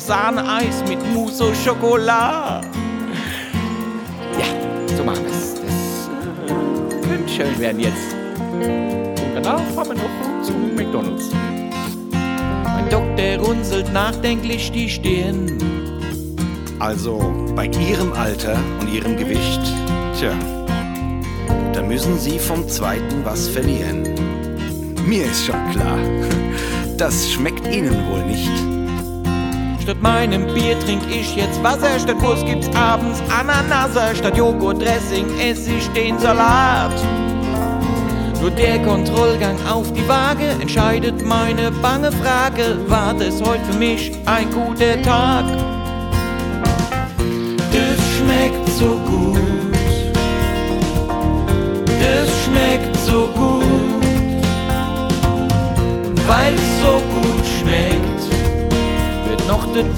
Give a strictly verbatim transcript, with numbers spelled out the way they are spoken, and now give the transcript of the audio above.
Sahneeis mit Mousse au Chocolat. Ja, so machen wir es. Das äh, könnte schön werden jetzt. Und danach fahren wir noch zum McDonald's. Mein Doktor runzelt nachdenklich die Stirn. Also, bei Ihrem Alter und Ihrem Gewicht, tja, da müssen Sie vom Zweiten was verlieren. Mir ist schon klar, das schmeckt Ihnen wohl nicht. Statt meinem Bier trink ich jetzt Wasser, statt Wurst gibt's abends Ananaser, statt Joghurtdressing esse ich den Salat. Nur der Kontrollgang auf die Waage entscheidet meine bange Frage, war das heute für mich ein guter Tag? Das schmeckt so gut, das schmeckt so gut, weil es so gut schmeckt, wird noch der